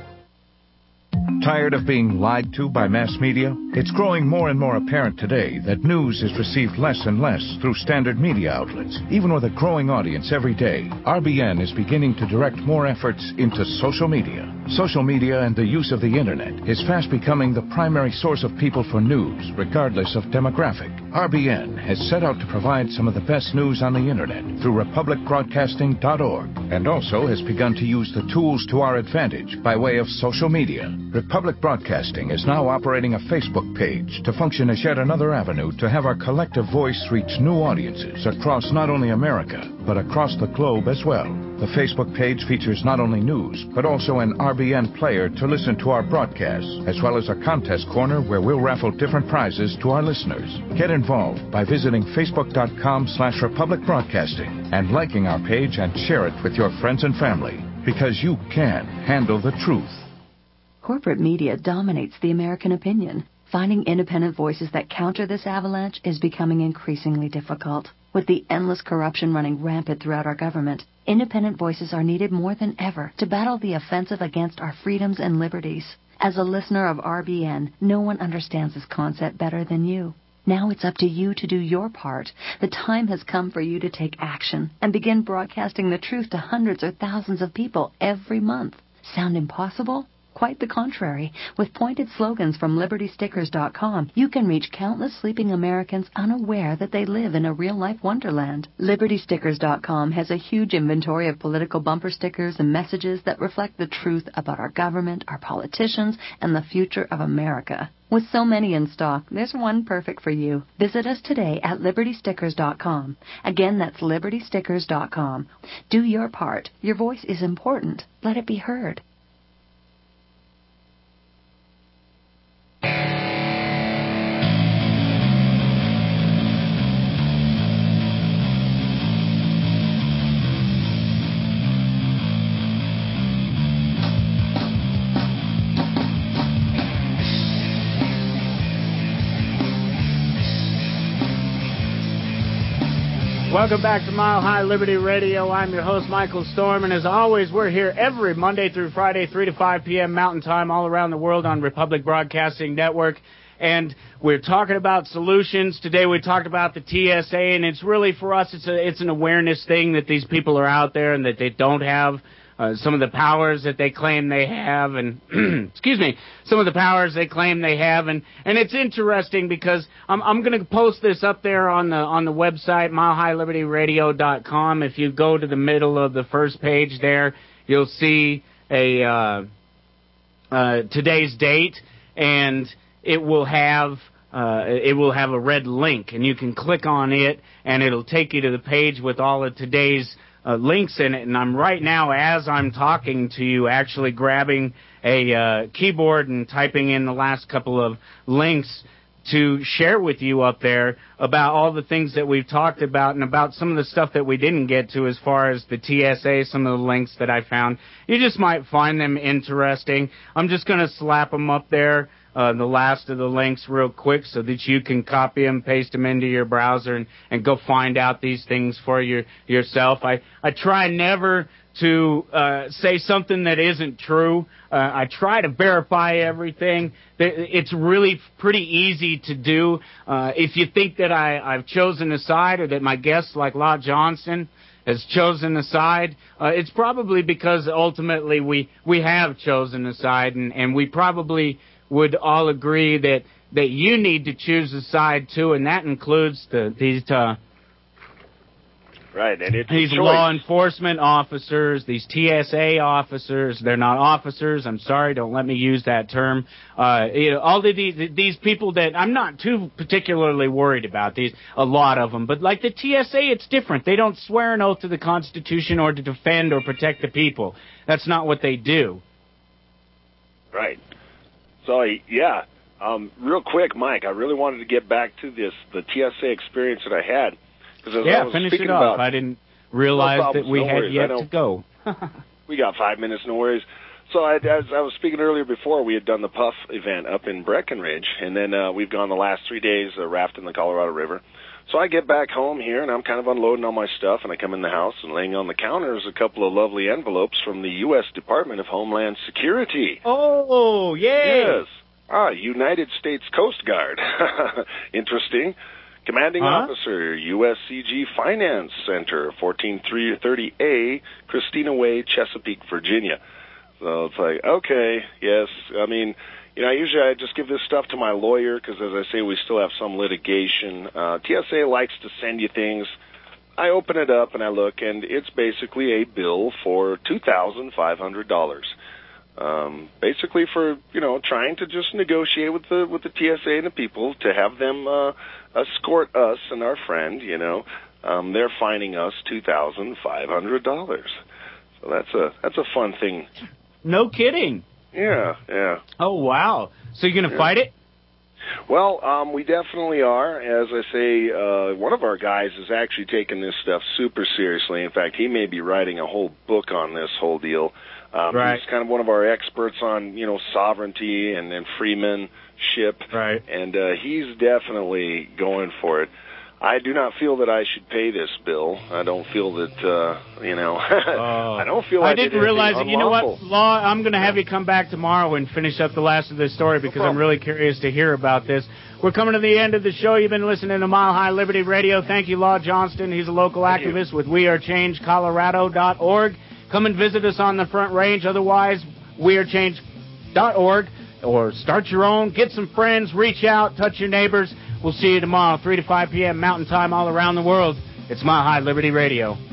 Tired of being lied to by mass media? It's growing more and more apparent today that news is received less and less through standard media outlets. Even with a growing audience every day, RBN is beginning to direct more efforts into social media. Social media and the use of the internet is fast becoming the primary source of people for news, regardless of demographic. RBN has set out to provide some of the best news on the internet through republicbroadcasting.org, and also has begun to use the tools to our advantage by way of social media. Republic Broadcasting is now operating a Facebook page to function as yet another avenue to have our collective voice reach new audiences across not only America, but across the globe as well. The Facebook page features not only news, but also an RBN player to listen to our broadcasts, as well as a contest corner where we'll raffle different prizes to our listeners. Get involved by visiting facebook.com/Republic Broadcasting and liking our page and share it with your friends and family, because you can handle the truth. Corporate media dominates the American opinion. Finding independent voices that counter this avalanche is becoming increasingly difficult. With the endless corruption running rampant throughout our government, independent voices are needed more than ever to battle the offensive against our freedoms and liberties. As a listener of RBN, no one understands this concept better than you. Now it's up to you to do your part. The time has come for you to take action and begin broadcasting the truth to hundreds or thousands of people every month. Sound impossible? Quite the contrary. With pointed slogans from LibertyStickers.com, you can reach countless sleeping Americans unaware that they live in a real-life wonderland. LibertyStickers.com has a huge inventory of political bumper stickers and messages that reflect the truth about our government, our politicians, and the future of America. With so many in stock, there's one perfect for you. Visit us today at LibertyStickers.com. Again, that's LibertyStickers.com. Do your part. Your voice is important. Let it be heard. Welcome back to Mile High Liberty Radio. I'm your host, Michael Storm, and as always, we're here every Monday through Friday, 3 to 5 p.m. Mountain Time, all around the world on Republic Broadcasting Network. And we're talking about solutions. Today we talked about the TSA, and it's really, for us, it's an awareness thing that these people are out there and that they don't have some of the powers that they claim they have, and excuse me, some of the powers they claim they have, and it's interesting because I'm going to post this up there on the website, milehighlibерtyradio.com. If you go to the middle of the first page there, you'll see a today's date, and it will have a red link, and you can click on it, and it'll take you to the page with all of today's links in it. And I'm right now, as I'm talking to you, actually grabbing a keyboard and typing in the last couple of links to share with you up there about all the things that we've talked about and about some of the stuff that we didn't get to as far as the TSA, some of the links that I found. You just might find them interesting. I'm just going to slap them up there, the last of the links real quick, so that you can copy them, paste them into your browser, and go find out these things for yourself. I try never to say something that isn't true. I try to verify everything. It's really pretty easy to do. If you think that I've chosen a side, or that my guest, like Law Johnston, has chosen a side, it's probably because ultimately we have chosen a side, and we probably would all agree that you need to choose a side too, and that includes these law enforcement officers, these TSA officers. They're not officers. I'm sorry, don't let me use that term. All of these people that I'm not too particularly worried about. A lot of them, but like the TSA, it's different. They don't swear an oath to the Constitution or to defend or protect the people. That's not what they do. Right. So, yeah, real quick, Mike, I really wanted to get back to the TSA experience that I had. Finish it off. I didn't realize that we had yet to go. We got 5 minutes, no worries. So, as I was speaking earlier before, we had done the Puff event up in Breckenridge, and then we've gone the last 3 days rafting the Colorado River. So I get back home here, and I'm kind of unloading all my stuff, and I come in the house, and laying on the counter is a couple of lovely envelopes from the U.S. Department of Homeland Security. Oh, yay! Yes. United States Coast Guard. Interesting. Commanding Officer, USCG Finance Center, 14330A, Christina Way, Chesapeake, Virginia. So it's like, okay, yes. I mean, usually I just give this stuff to my lawyer because, as I say, we still have some litigation. TSA likes to send you things. I open it up and I look, and it's basically a bill for $2,500. Basically for, trying to just negotiate with the TSA and the people to have them escort us and our friend, they're fining us $2,500. So that's a fun thing. No kidding. Yeah. Oh, wow. So you're going to fight it? Well, we definitely are. As I say, one of our guys is actually taking this stuff super seriously. In fact, he may be writing a whole book on this whole deal. Right. He's kind of one of our experts on, sovereignty and freemanship. Right. And he's definitely going for it. I do not feel that I should pay this bill. I don't feel that, I don't feel I didn't realize it. You know what, Law, I'm going to have you come back tomorrow and finish up the last of this story because I'm really curious to hear about this. We're coming to the end of the show. You've been listening to Mile High Liberty Radio. Thank you, Law Johnston. He's a local activist with WeAreChangeColorado.org. Come and visit us on the Front Range. Otherwise, WeAreChange.org, or start your own. Get some friends. Reach out. Touch your neighbors. We'll see you tomorrow, 3 to 5 p.m. Mountain Time all around the world. It's Mile High Liberty Radio.